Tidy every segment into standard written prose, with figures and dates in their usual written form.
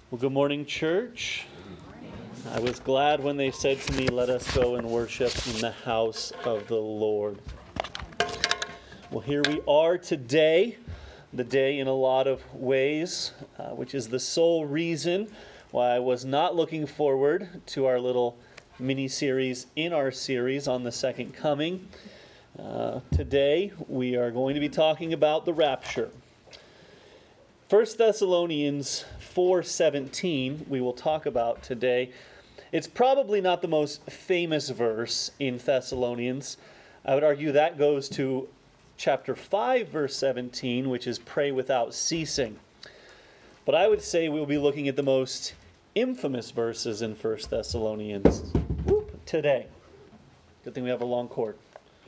Well, good morning, church. I was glad when they said to me, let us go and worship in the house of the Lord. Well, here we are today, the day in a lot of ways, which is the sole reason why I was not looking forward to our little mini-series in our series on the second coming. Today, we are going to be talking about the rapture. 1 Thessalonians 4:17 we will talk about today. It's probably not the most famous verse in Thessalonians. I would argue that goes to chapter 5, verse 17, which is pray without ceasing. But I would say we'll be looking at the most infamous verses in 1 Thessalonians today. Good thing we have a long cord.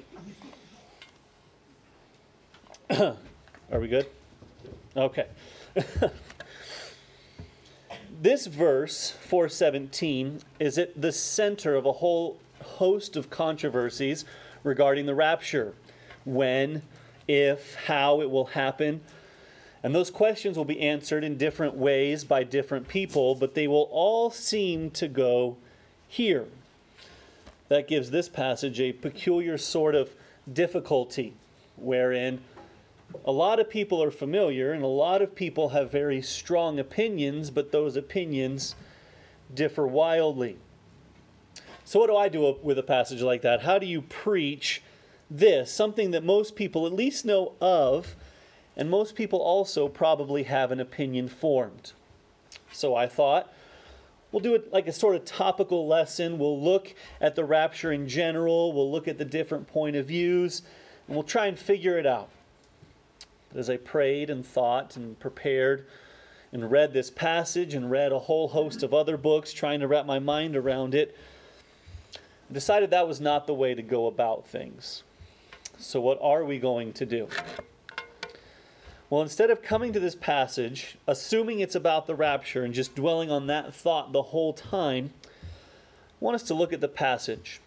Are we good? Okay. This verse, 4:17, is at the center of a whole host of controversies regarding the rapture. When, if, how it will happen. And those questions will be answered in different ways by different people, but they will all seem to go here. That gives this passage a peculiar sort of difficulty, wherein a lot of people are familiar, and a lot of people have very strong opinions, but those opinions differ wildly. So what do I do with a passage like that? How do you preach this? Something that most people at least know of, and most people also probably have an opinion formed. So I thought, we'll do it like a sort of topical lesson. We'll look at the rapture in general. We'll look at the different point of views, and we'll try and figure it out. But as I prayed and thought and prepared and read this passage and read a whole host of other books trying to wrap my mind around it, I decided that was not the way to go about things. So what are we going to do? Well, instead of coming to this passage, assuming it's about the rapture and just dwelling on that thought the whole time, I want us to look at the passage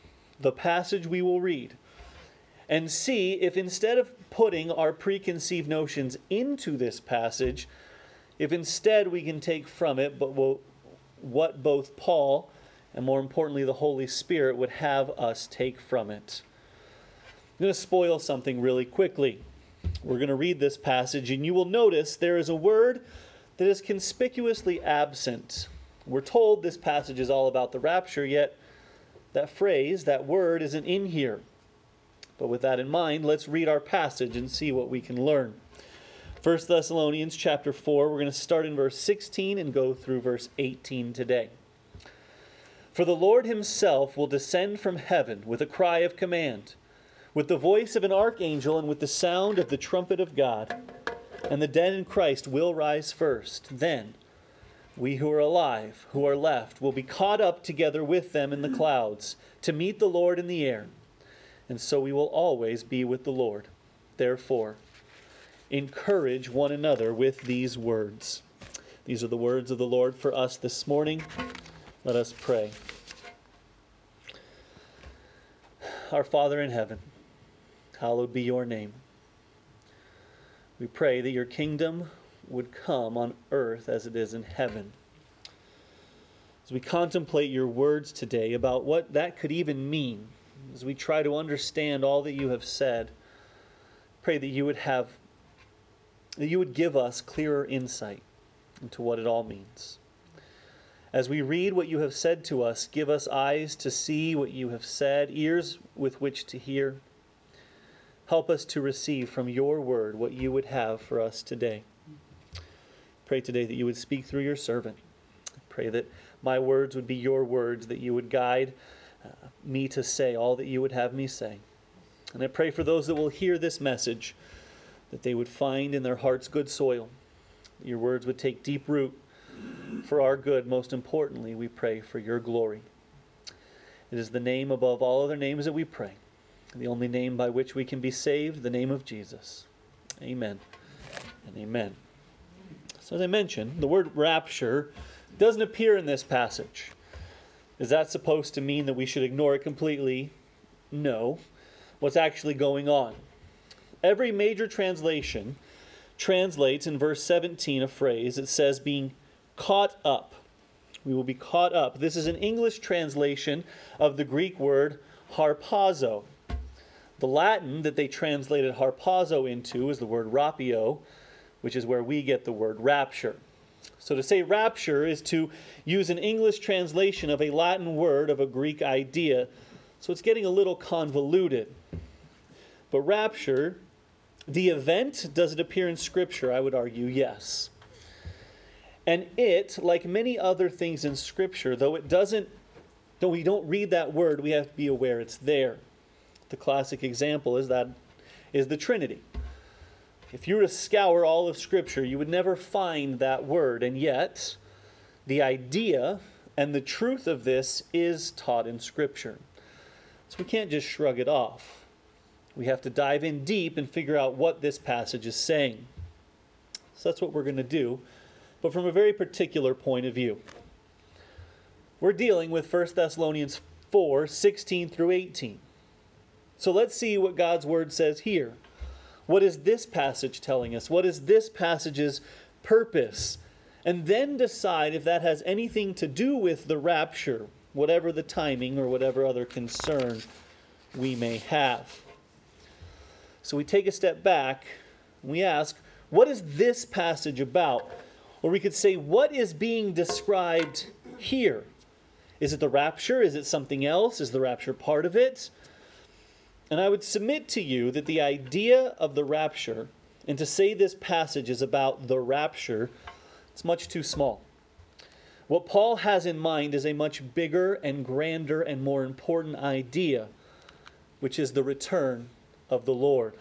we will read, and see if instead of putting our preconceived notions into this passage, if instead we can take from it what both Paul and more importantly the Holy Spirit would have us take from it. I'm going to spoil something really quickly. We're going to read this passage, and you will notice there is a word that is conspicuously absent. We're told this passage is all about the rapture, yet that phrase, that word, isn't in here. But with that in mind, let's read our passage and see what we can learn. 1 Thessalonians chapter 4, we're going to start in verse 16 and go through verse 18 today. For the Lord himself will descend from heaven with a cry of command, with the voice of an archangel and with the sound of the trumpet of God. And the dead in Christ will rise first. Then we who are alive, who are left, will be caught up together with them in the clouds to meet the Lord in the air. And so we will always be with the Lord. Therefore, encourage one another with these words. These are the words of the Lord for us this morning. Let us pray. Our Father in heaven, hallowed be your name. We pray that your kingdom would come on earth as it is in heaven. As we contemplate your words today about what that could even mean, as we try to understand all that you have said, pray that you would give us clearer insight into what it all means. As we read what you have said to us, give us eyes to see what you have said, ears with which to hear. Help us to receive from your word what you would have for us today. Pray today that you would speak through your servant. Pray that my words would be your words, that you would guide me to say all that you would have me say. And I pray for those that will hear this message, that they would find in their hearts good soil, that your words would take deep root for our good. Most importantly, we pray for your glory. It is the name above all other names that we pray, the only name by which we can be saved, the name of Jesus. Amen and amen. So as I mentioned, the word rapture doesn't appear in this passage. Is that supposed to mean that we should ignore it completely? No. What's actually going on? Every major translation translates in verse 17 a phrase that says being caught up. We will be caught up. This is an English translation of the Greek word harpazo. The Latin that they translated harpazo into is the word rapio, which is where we get the word rapture. So to say rapture is to use an English translation of a Latin word of a Greek idea. So it's getting a little convoluted. But rapture, the event, does it appear in Scripture? I would argue yes. And it, like many other things in Scripture, though we don't read that word, we have to be aware it's there. The classic example is the Trinity. If you were to scour all of Scripture, you would never find that word. And yet, the idea and the truth of this is taught in Scripture. So we can't just shrug it off. We have to dive in deep and figure out what this passage is saying. So that's what we're going to do, but from a very particular point of view. We're dealing with 1 Thessalonians 4, 16 through 18. So let's see what God's Word says here. What is this passage telling us? What is this passage's purpose? And then decide if that has anything to do with the rapture, whatever the timing or whatever other concern we may have. So we take a step back and we ask, what is this passage about? Or we could say, what is being described here? Is it the rapture? Is it something else? Is the rapture part of it? And I would submit to you that the idea of the rapture, and to say this passage is about the rapture, it's much too small. What Paul has in mind is a much bigger and grander and more important idea, which is the return of the Lord.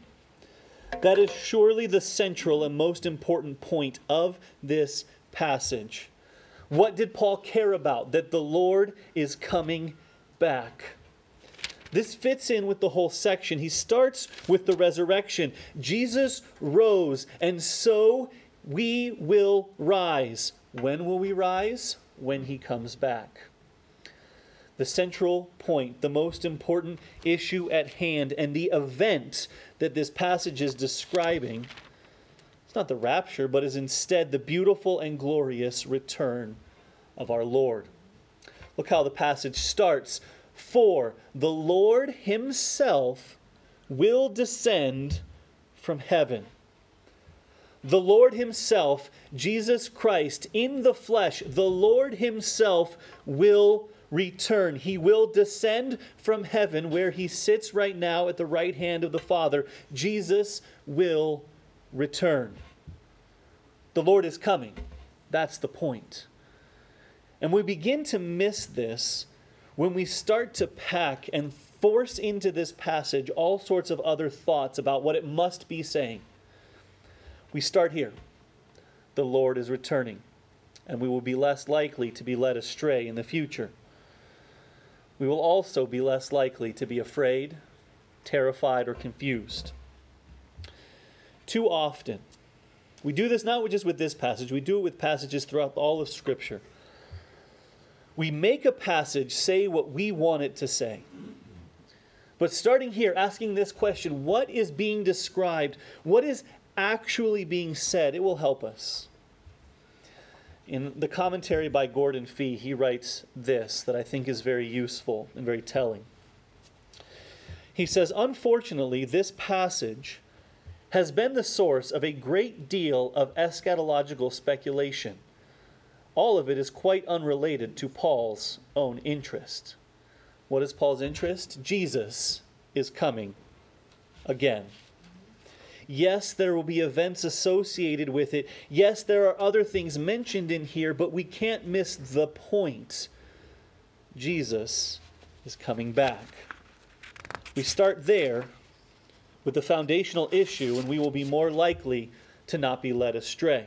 That is surely the central and most important point of this passage. What did Paul care about? That the Lord is coming back. This fits in with the whole section. He starts with the resurrection. Jesus rose, and so we will rise. When will we rise? When he comes back. The central point, the most important issue at hand, and the event that this passage is describing, it's not the rapture, but is instead the beautiful and glorious return of our Lord. Look how the passage starts. For the Lord himself will descend from heaven. The Lord himself, Jesus Christ, in the flesh, the Lord himself will return. He will descend from heaven where he sits right now at the right hand of the Father. Jesus will return. The Lord is coming. That's the point. And we begin to miss this when we start to pack and force into this passage all sorts of other thoughts about what it must be saying. We start here. The Lord is returning, and we will be less likely to be led astray in the future. We will also be less likely to be afraid, terrified, or confused. Too often, we do this not just with this passage, we do it with passages throughout all of Scripture. We make a passage say what we want it to say. But starting here, asking this question, what is being described? What is actually being said? It will help us. In the commentary by Gordon Fee, he writes this that I think is very useful and very telling. He says, unfortunately, this passage has been the source of a great deal of eschatological speculation. All of it is quite unrelated to Paul's own interest. What is Paul's interest? Jesus is coming again. Yes, there will be events associated with it. Yes, there are other things mentioned in here, but we can't miss the point. Jesus is coming back. We start there with the foundational issue, and we will be more likely to not be led astray.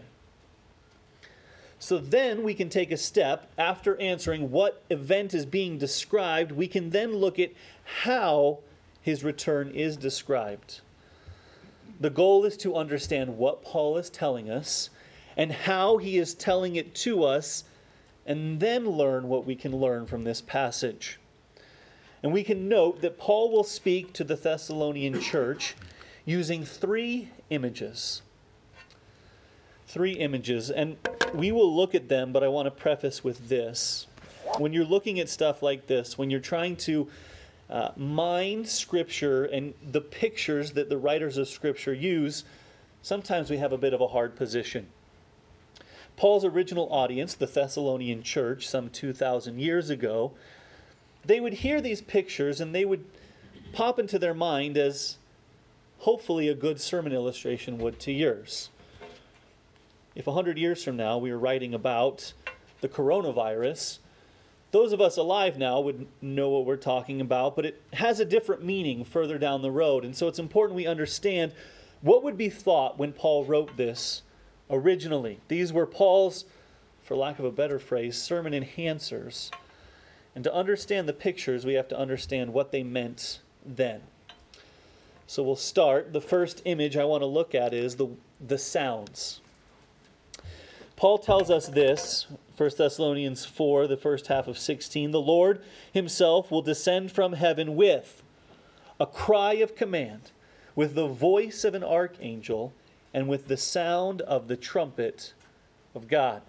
So then we can take a step after answering what event is being described. We can then look at how his return is described. The goal is to understand what Paul is telling us and how he is telling it to us, and then learn what we can learn from this passage. And we can note that Paul will speak to the Thessalonian church using three images. Three images, and we will look at them, but I want to preface with this. When you're looking at stuff like this, when you're trying to mine Scripture and the pictures that the writers of Scripture use, sometimes we have a bit of a hard position. Paul's original audience, the Thessalonian church, some 2,000 years ago, they would hear these pictures and they would pop into their mind as hopefully a good sermon illustration would to yours. If 100 years from now we were writing about the coronavirus, those of us alive now would know what we're talking about, but it has a different meaning further down the road. And so it's important we understand what would be thought when Paul wrote this originally. These were Paul's, for lack of a better phrase, sermon enhancers. And to understand the pictures, we have to understand what they meant then. So we'll start. The first image I want to look at is the sounds. Paul tells us this, 1 Thessalonians 4, the first half of 16. The Lord himself will descend from heaven with a cry of command, with the voice of an archangel, and with the sound of the trumpet of God.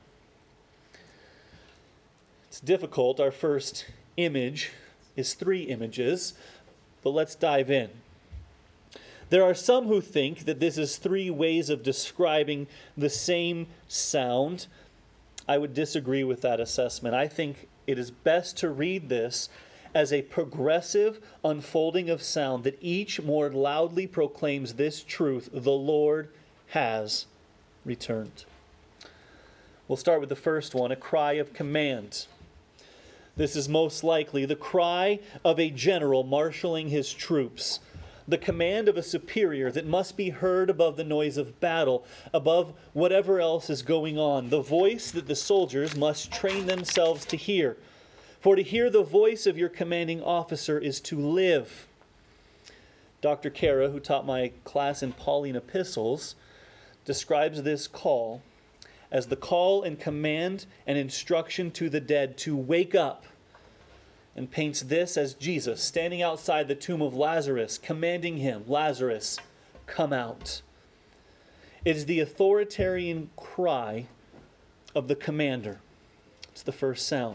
It's difficult. Our first image is three images, but let's dive in. There are some who think that this is three ways of describing the same sound. I would disagree with that assessment. I think it is best to read this as a progressive unfolding of sound that each more loudly proclaims this truth: the Lord has returned. We'll start with the first one, a cry of command. This is most likely the cry of a general marshaling his troops, the command of a superior that must be heard above the noise of battle, above whatever else is going on, the voice that the soldiers must train themselves to hear. For to hear the voice of your commanding officer is to live. Dr. Kara, who taught my class in Pauline epistles, describes this call as the call and command and instruction to the dead to wake up, and paints this as Jesus standing outside the tomb of Lazarus, commanding him, Lazarus, come out. It is the authoritarian cry of the commander. It's the first sound.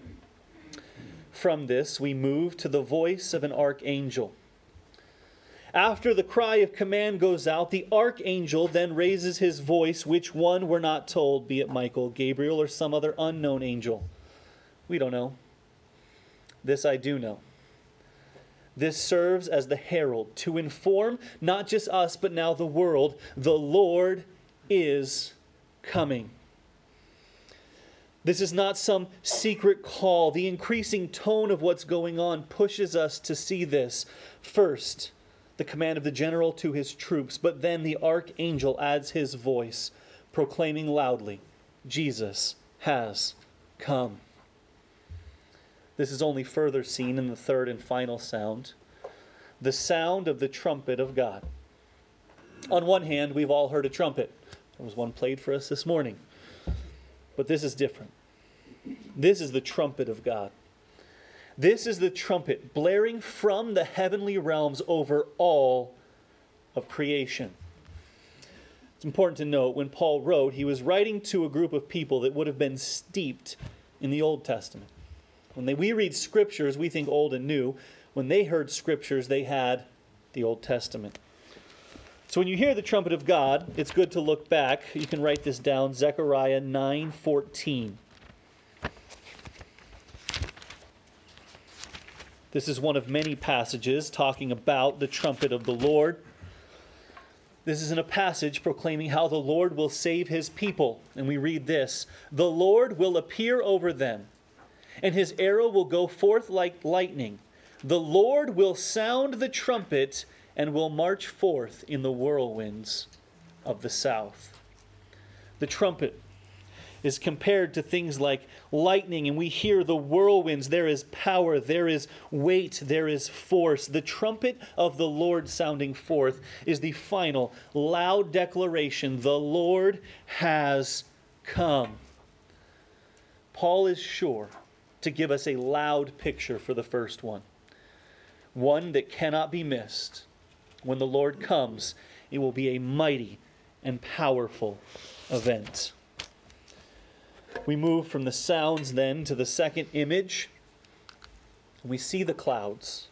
From this, we move to the voice of an archangel. After the cry of command goes out, the archangel then raises his voice, which one we're not told, be it Michael, Gabriel, or some other unknown angel. We don't know. This I do know. This serves as the herald to inform not just us, but now the world, the Lord is coming. This is not some secret call. The increasing tone of what's going on pushes us to see this. First, the command of the general to his troops, but then the archangel adds his voice, proclaiming loudly, Jesus has come. This is only further seen in the third and final sound, the sound of the trumpet of God. On one hand, we've all heard a trumpet. There was one played for us this morning. But this is different. This is the trumpet of God. This is the trumpet blaring from the heavenly realms over all of creation. It's important to note, when Paul wrote, he was writing to a group of people that would have been steeped in the Old Testament. When we read scriptures, we think old and new. When they heard scriptures, they had the Old Testament. So when you hear the trumpet of God, it's good to look back. You can write this down, Zechariah 9:14. This is one of many passages talking about the trumpet of the Lord. This isn't a passage proclaiming how the Lord will save his people. And we read this: the Lord will appear over them, and his arrow will go forth like lightning. The Lord will sound the trumpet and will march forth in the whirlwinds of the south. The trumpet is compared to things like lightning, and we hear the whirlwinds. There is power, there is weight, there is force. The trumpet of the Lord sounding forth is the final loud declaration: the Lord has come. Paul is sure to give us a loud picture for the first one that cannot be missed. When the Lord comes, it will be a mighty and powerful event. We move from the sounds then to the second image. We see the clouds.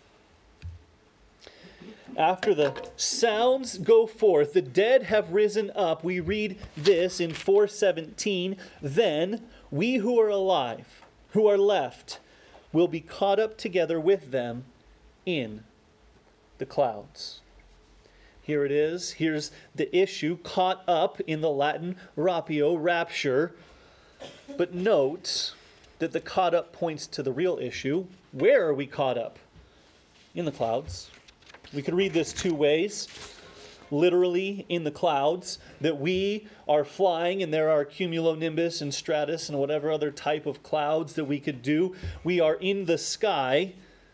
After the sounds go forth, the dead have risen up. We read this in 4:17. Then we who are alive, who are left, will be caught up together with them in the clouds. Here it is. Here's the issue. Caught up in the Latin rapio, rapture. But note that the caught up points to the real issue. Where are we caught up? In the clouds. We could read this two ways. Literally in the clouds, that we are flying and there are cumulonimbus and stratus and whatever other type of clouds that we could do. We are in the sky.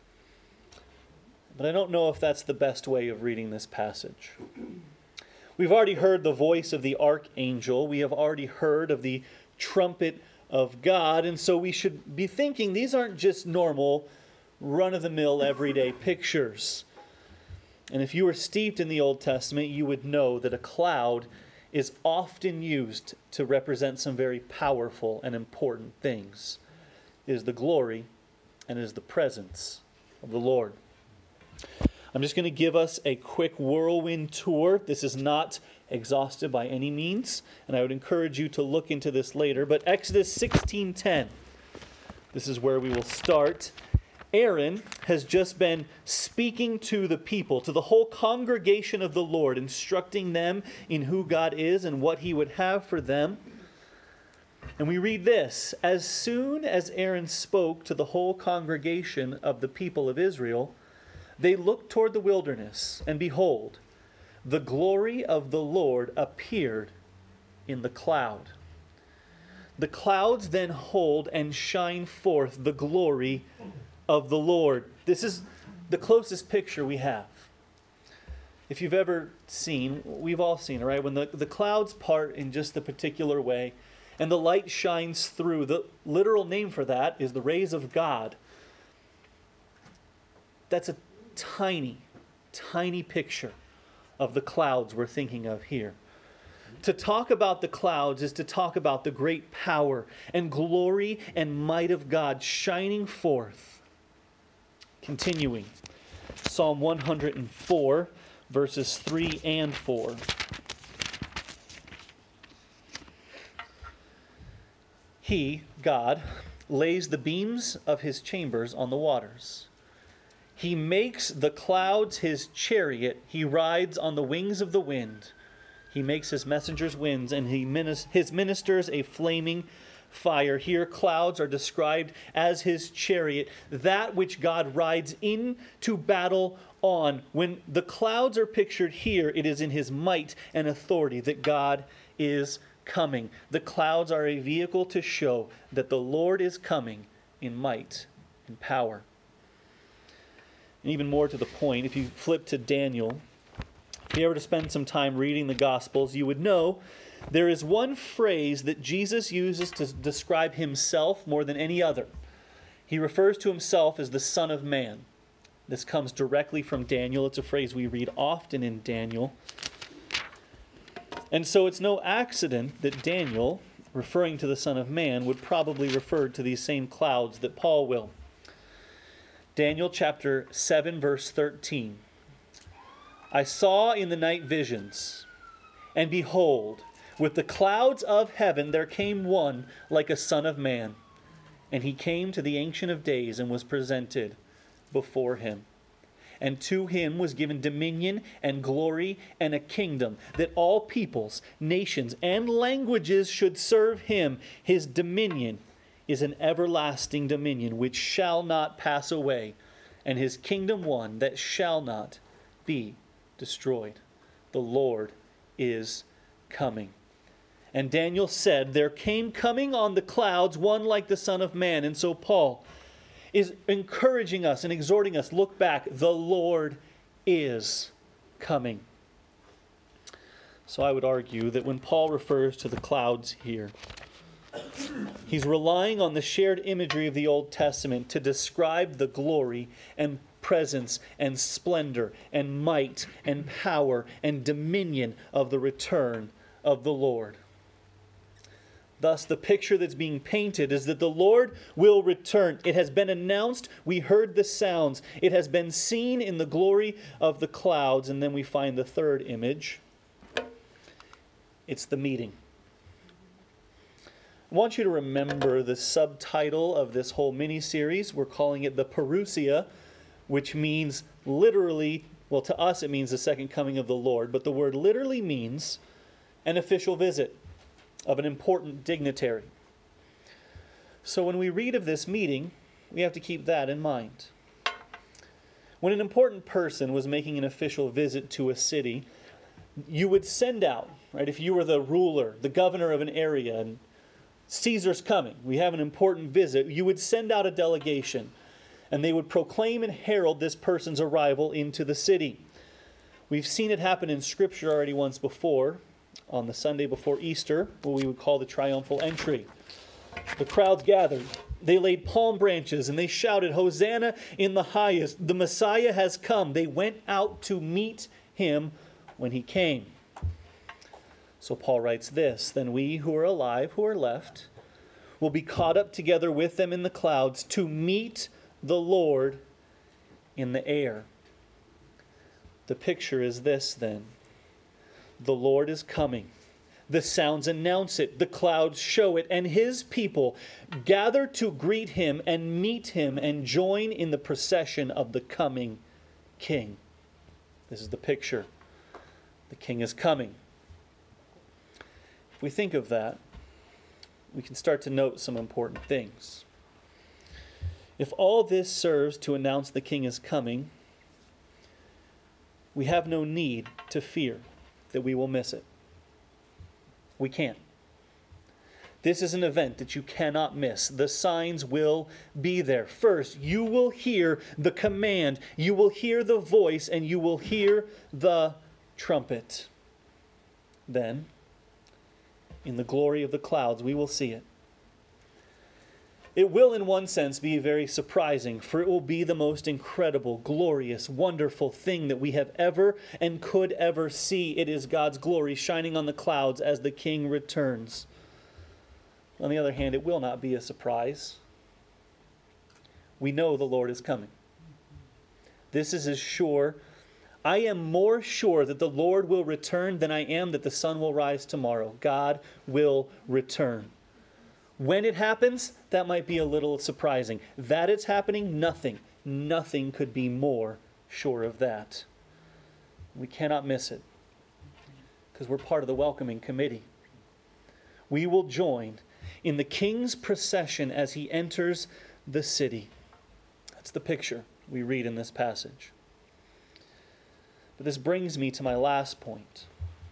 But I don't know if that's the best way of reading this passage. We've already heard the voice of the archangel. We have already heard of the trumpet of God. And so we should be thinking these aren't just normal, run-of-the-mill, everyday pictures. And if you were steeped in the Old Testament, you would know that a cloud is often used to represent some very powerful and important things. It is the glory and it is the presence of the Lord. I'm just going to give us a quick whirlwind tour. This is not exhaustive by any means, and I would encourage you to look into this later. But Exodus 16:10, this is where we will start. Aaron has just been speaking to the people, to the whole congregation of the Lord, instructing them in who God is and what he would have for them. And we read this: as soon as Aaron spoke to the whole congregation of the people of Israel, they looked toward the wilderness, and behold, the glory of the Lord appeared in the cloud. The clouds then hold and shine forth the glory of the Lord. This is the closest picture we have. If you've ever seen, we've all seen it, right? When the clouds part in just the particular way, and the light shines through, the literal name for that is the rays of God. That's a tiny, tiny picture of the clouds we're thinking of here. To talk about the clouds is to talk about the great power and glory and might of God shining forth. Continuing, Psalm 104, verses 3 and 4. He, God, lays the beams of his chambers on the waters. He makes the clouds his chariot. He rides on the wings of the wind. He makes his messengers winds, and his ministers a flaming fire. Here clouds are described as his chariot, that which God rides into battle on. When the clouds are pictured here, it is in his might and authority that God is coming. The clouds are a vehicle to show that the Lord is coming in might and power. And even more to the point, if you flip to Daniel, if you ever to spend some time reading the Gospels, you would know there is one phrase that Jesus uses to describe himself more than any other. He refers to himself as the Son of Man. This comes directly from Daniel. It's a phrase we read often in Daniel. And so it's no accident that Daniel, referring to the Son of Man, would probably refer to these same clouds that Paul will. Daniel chapter 7, verse 13. I saw in the night visions, and behold, with the clouds of heaven there came one like a son of man. And he came to the Ancient of Days and was presented before him. And to him was given dominion and glory and a kingdom, that all peoples, nations, and languages should serve him. His dominion is an everlasting dominion which shall not pass away, and his kingdom one that shall not be destroyed. The Lord is coming. And Daniel said, there came coming on the clouds one like the Son of Man. And so Paul is encouraging us and exhorting us, look back, the Lord is coming. So I would argue that when Paul refers to the clouds here, he's relying on the shared imagery of the Old Testament to describe the glory and presence and splendor and might and power and dominion of the return of the Lord. Thus, the picture that's being painted is that the Lord will return. It has been announced. We heard the sounds. It has been seen in the glory of the clouds. And then we find the third image. It's the meeting. I want you to remember the subtitle of this whole mini-series. We're calling it the Parousia, which means literally, well, to us it means the second coming of the Lord. But the word literally means an official visit of an important dignitary. So when we read of this meeting, we have to keep that in mind. When an important person was making an official visit to a city, you would send out, right? If you were the ruler, the governor of an area, and Caesar's coming, we have an important visit, you would send out a delegation, and they would proclaim and herald this person's arrival into the city. We've seen it happen in Scripture already once before, on the Sunday before Easter, what we would call the triumphal entry. The crowds gathered. They laid palm branches and they shouted, "Hosanna in the highest. The Messiah has come." They went out to meet him when he came. So Paul writes this, "Then we who are alive, who are left, will be caught up together with them in the clouds to meet the Lord in the air." The picture is this then. The Lord is coming. The sounds announce it. The clouds show it. And his people gather to greet him and meet him and join in the procession of the coming King. This is the picture. The King is coming. If we think of that, we can start to note some important things. If all this serves to announce the King is coming, we have no need to fear that we will miss it. We can't. This is an event that you cannot miss. The signs will be there. First, you will hear the command, you will hear the voice, and you will hear the trumpet. Then, in the glory of the clouds, we will see it. It will, in one sense, be very surprising, for it will be the most incredible, glorious, wonderful thing that we have ever and could ever see. It is God's glory shining on the clouds as the King returns. On the other hand, it will not be a surprise. We know the Lord is coming. This is as sure. I am more sure that the Lord will return than I am that the sun will rise tomorrow. God will return. When it happens, that might be a little surprising. That it's happening, nothing could be more sure of that. We cannot miss it because we're part of the welcoming committee. We will join in the King's procession as he enters the city. That's the picture we read in this passage. But this brings me to my last point.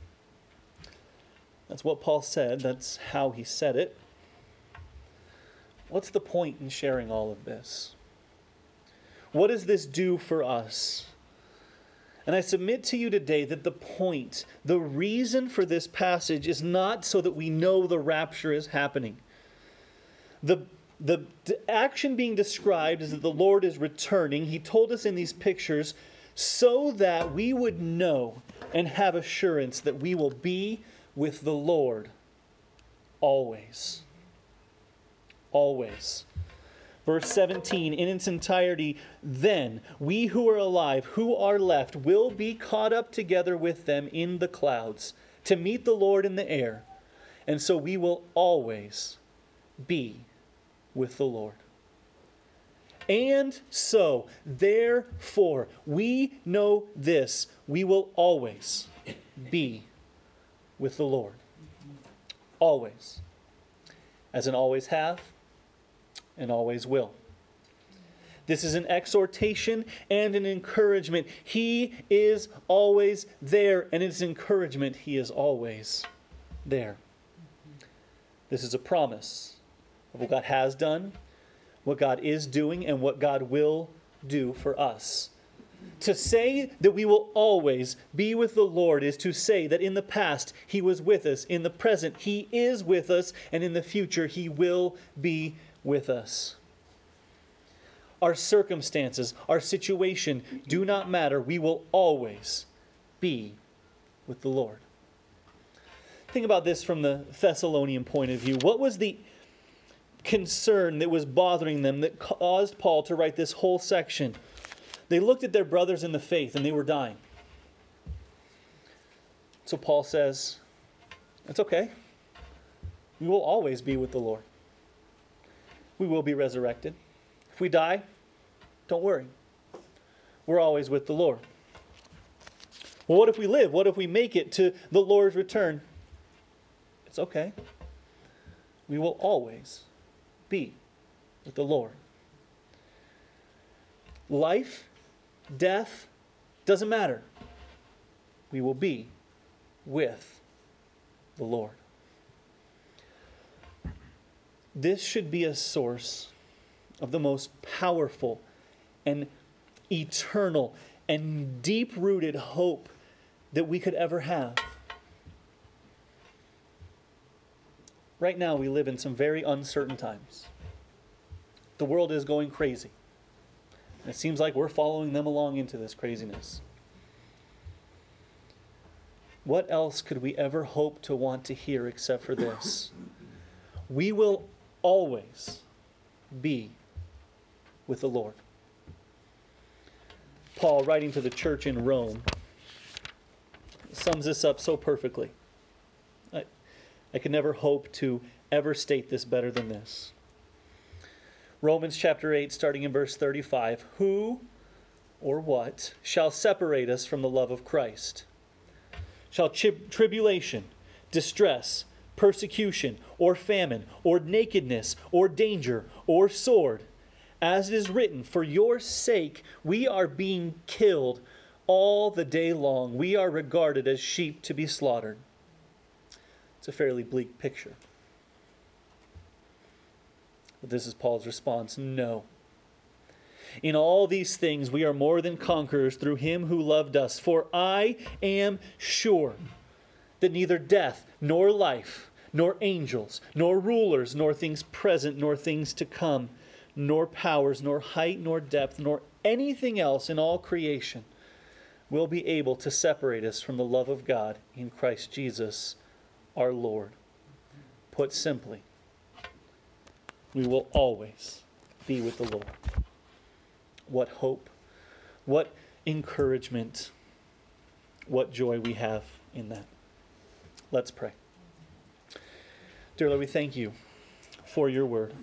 That's what Paul said. That's how he said it. What's the point in sharing all of this? What does this do for us? And I submit to you today that the point, the reason for this passage is not so that we know the rapture is happening. The action being described is that the Lord is returning. He told us in these pictures so that we would know and have assurance that we will be with the Lord always. Always. Verse 17, in its entirety, then we who are alive, who are left, will be caught up together with them in the clouds to meet the Lord in the air. And so we will always be with the Lord. And so, therefore, we know this, we will always be with the Lord. Always. As in always have, and always will. This is an exhortation and an encouragement. He is always there, and it's encouragement. He is always there. This is a promise of what God has done, what God is doing, and what God will do for us. To say that we will always be with the Lord is to say that in the past He was with us, in the present He is with us, and in the future He will be with us. Our circumstances, our situation do not matter. We will always be with the Lord. Think about this from the Thessalonian point of view. What was the concern that was bothering them that caused Paul to write this whole section? They looked at their brothers in the faith and they were dying. So Paul says, it's okay. We will always be with the Lord. We will be resurrected. If we die, don't worry. We're always with the Lord. Well, what if we live? What if we make it to the Lord's return? It's okay. We will always be with the Lord. Life, death, doesn't matter. We will be with the Lord. This should be a source of the most powerful and eternal and deep-rooted hope that we could ever have. Right now, we live in some very uncertain times. The world is going crazy. And it seems like we're following them along into this craziness. What else could we ever hope to want to hear except for this? We will always be with the Lord. Paul, writing to the church in Rome, sums this up so perfectly. I could never hope to ever state this better than this. Romans chapter 8, starting in verse 35. Who or what shall separate us from the love of Christ? Shall tribulation, distress, persecution, or famine, or nakedness, or danger, or sword? As it is written, for your sake we are being killed all the day long. We are regarded as sheep to be slaughtered. It's a fairly bleak picture. But this is Paul's response. No. In all these things we are more than conquerors through him who loved us. For I am sure that neither death, nor life, nor angels, nor rulers, nor things present, nor things to come, nor powers, nor height, nor depth, nor anything else in all creation will be able to separate us from the love of God in Christ Jesus our Lord. Put simply, we will always be with the Lord. What hope, what encouragement, what joy we have in that. Let's pray. Dear Lord, we thank you for your word.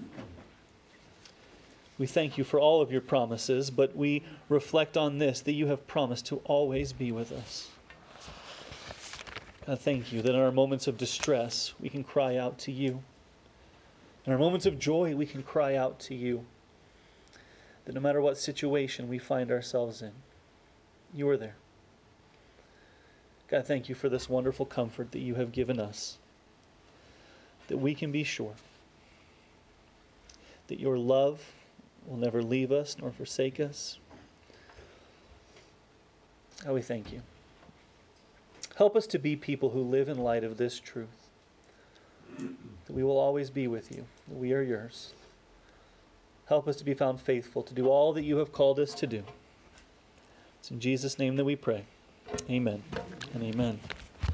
We thank you for all of your promises, but we reflect on this, that you have promised to always be with us. God, thank you that in our moments of distress, we can cry out to you. In our moments of joy, we can cry out to you. That no matter what situation we find ourselves in, you are there. God, thank you for this wonderful comfort that you have given us. That we can be sure that your love will never leave us nor forsake us. God, we thank you. Help us to be people who live in light of this truth. That we will always be with you. That we are yours. Help us to be found faithful, to do all that you have called us to do. It's in Jesus' name that we pray. Amen and amen.